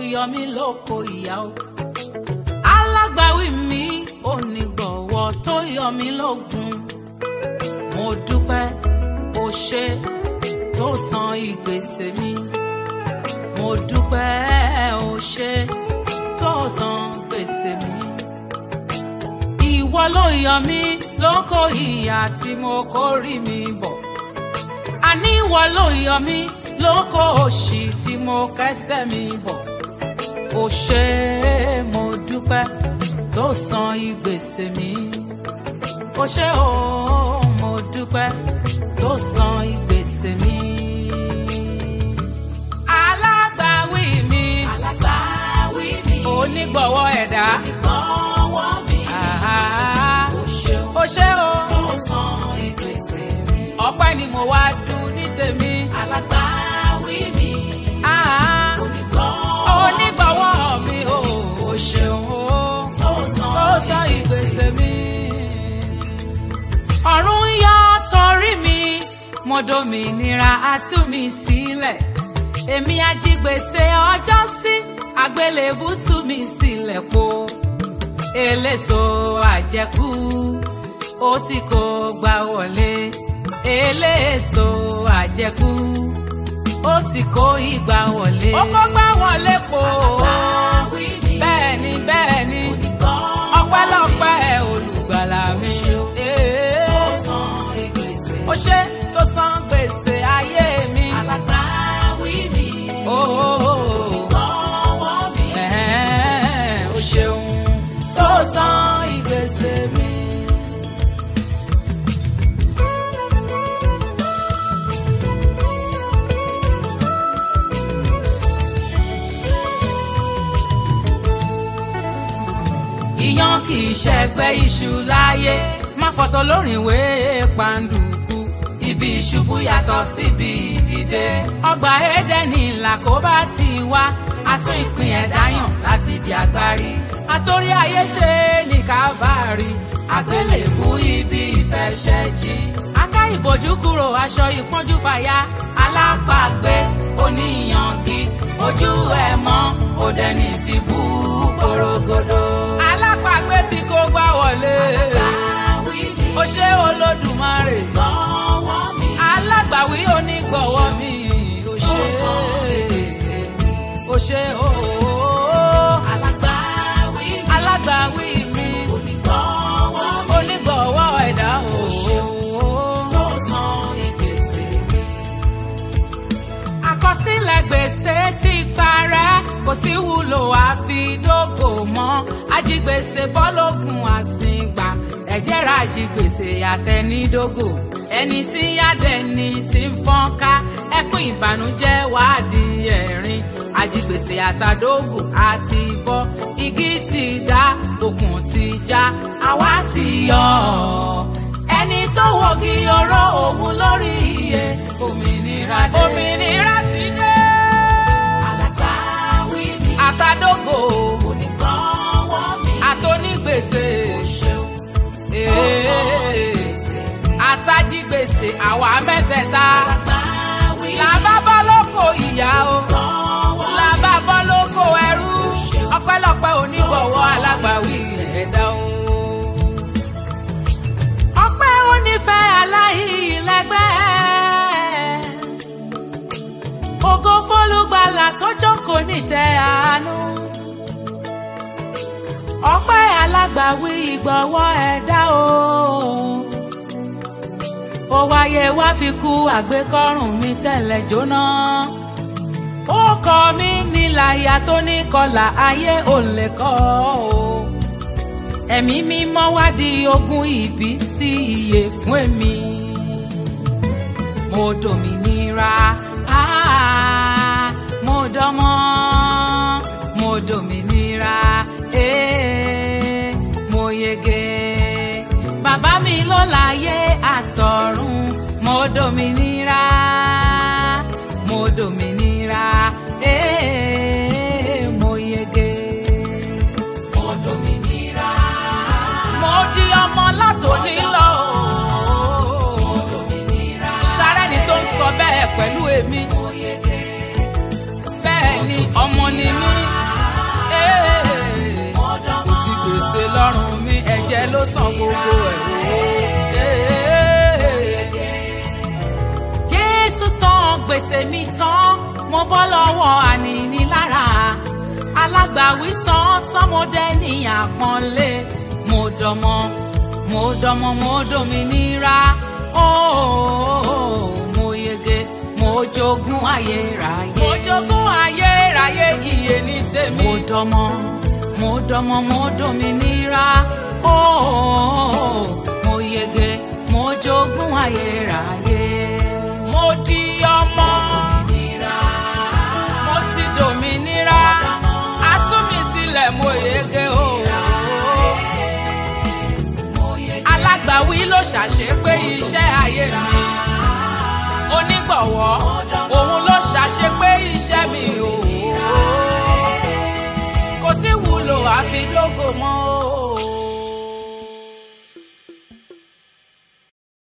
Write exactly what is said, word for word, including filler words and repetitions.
yọ mí lóko ìyà o. Alágbàwí mi onígbọ̀wọ́ tó yọ mí lógun. Mo dúpẹ́ o ṣé tó san ìgbésẹ̀ mi. Mo dúpẹ́ o ṣé tó san gbèsè mi. Ìwọ ló yọ mí lóko ìyà tí mo kórì mi bọ̀. Àní ìwọ ló yọ mí lóko òṣì tí mo kẹ́sẹ̀ mi bọ̀. O ṣé mo dúpẹ́ tó san ìgbésẹ̀ mi. O ṣé o mo dúpẹ́ tó san ìgbésẹ̀ mi. Alágbàwí mi, alágbàwí mi, onígbọ̀wọ́ ẹ̀dá, onígbọ̀wọ́ mi. Ah, O ṣé o, o ṣé o, tó san ìgbésẹ̀ mi. ọpẹ́ ni mo wá dún ní tèmi. Alágbàwí mi, Ah, onígbọ̀wọ́ onígbọ̀wọ́ mi o, o ṣeun o, tó san tó san ìgbésẹ̀ mi. Ọ̀run yọ torí mi, mo dòmìnira a tú mi sílẹ̀. Èmi ajígbèsè ọjọ́ sí, àgbélébù tú mi sílẹ̀ po. Eléso àjẹkù, ó ti kó gbà wọlé. Eléso àjẹkù, ó ti kó ìgbà wọlé. Ó kó gbà wọlé po. Alágbàwí mi, Bẹ́ẹ̀ni bẹ́ẹ̀ni, onígbọ̀wọ́ ọpẹ́lọpẹ́ olùgbàlà mi. tó san ìgbésẹ̀. Ó ṣé tó san gbèsè ayé mi. Alágbàwí mi, onígbọ̀wọ́ mi. Ẹ̀hẹ́n, ó ṣeun tó san ìgbésẹ̀ mi. Iyán kì í ṣẹgbẹ́ iṣu láyé, má fọ̀tọ̀ lórin ìwé pàǹdùkú. Ibi ìṣubú yàtọ̀ síbi ìdìde. Ọgbà Édẹ́nì làkóbá ti wá, àtún ìpín ẹ̀dá yàn láti di agbárí. Àtórí ayé ṣe ní Kávárì, àgbélébú ibi ìfẹ́ ṣẹ́jí. Aká ìbòjú kúrò, aṣọ ìpọ́njú fàya. Alápàgbé oníyangi, ojú ẹ̀ mọ́ òde ní fi bú porogodo. Alápàgbé tí kò gbà wọlé. Alágbàwí mi, O ṣé Olódùmarè. onígbọ̀wọ́ mi. Alágbàwí onígbọ̀wọ́ mi. O ṣé, o ṣé ooo. Alágbàwí mi, Alágbàwí mi, onígbọ̀wọ́ mi. onígbọ̀wọ́ ẹ̀dá ooo. Tó san ìgbésẹ̀ mi. Àkọsílẹ̀ gbèsè ti parẹ́, kò sí wúlò àfidógò mọ́. Ajígbèsè bọ́lógun àsìngbà, ẹ̀jẹ̀ ra ajígbèsè àtẹnidógò. Ẹni tí yádẹni ti ń fọ́n ká, ẹkún ìbànújẹ́ wàá di ẹ̀rín. Ajígbèsè àtàdógò àti bọ́, igi ti dá, okùn ti já, àwa ti yọ ọ́. Ẹni tó wọ́gi oró òun lórí iye, òmìnira dé. Òmìnira ti dé. Alágbàwí mi, Àtàdógò onígbọ̀wọ́ mi. àtònígbèsè. O ṣé o, tó san ìgbésẹ̀ mi. Àtàjígbèsè àwa mẹ́tẹ̀ẹ̀ta. Alágbàwí mi, Làbá bọ́ lóko ìyà o. onígbọ̀wọ́ mi. Làbá bọ́ lóko ẹrú. Ọpẹ́lọpẹ́ onígbọ̀wọ́ alágbàwí ẹ̀dá o. Ọpẹ́ onífẹ́ aláìlẹ́gbẹ́. Ògo fólúgbàlà tó jókòó nítẹ́ àánú. Ọpẹ́ alágbàwí ìgbọ̀wọ́ ẹ̀dá o. Ó wáyé wá fi kú àgbékọ́rùn mi tẹ́lẹ̀ jóná. Ó kọ mí níláyà tó ní kọlà ayé ò lè kọ́ o. Ẹ̀mí mímọ́ wá di ogún ìbí sí iye fún èmi. Mo dòmìnira, ah, mo dọ́mọ. Mo dòmìnira, eh, mo yege. Bàbá mi ló láyé àtọ̀run. Mo dòmìnira, mo dòmìnira, eh, mo yege. Mo dòmìnira. Mo di ọmọ látòní lọ. Mo dòmìnira. Ṣárẹ́ni tó ń sọ bẹ́ẹ̀ pẹ̀lú èmi. Mo yege. Bẹ́ẹ̀ ni ọmọ ni mí. ẹ̀jẹ̀ ló san gbogbo ẹ̀ wò. Jésù san gbèsè mi tán mo bọ́ lọ́wọ́ ànínílára alágbàwí san tán mo dẹ́ni àpọ́nlé mo dọmọ mo dọmọ mo dòmìnira ooo mo yege mo jogún ayérayé mo jogún ayérayé iye ní tèmi mo dọmọ mo dọmọ mo dòmìnira ooo mo yege mo jogún ayérayé mo di ọmọ mo ti dòmìnira a tú mi sílẹ̀ mo yege o. Alágbàwí ló ṣàṣepé iṣẹ́ ayé mi onígbọ̀wọ́ òun ló ṣàṣepé iṣẹ́ mi o kò sí wúlò àfi lógo mọ́.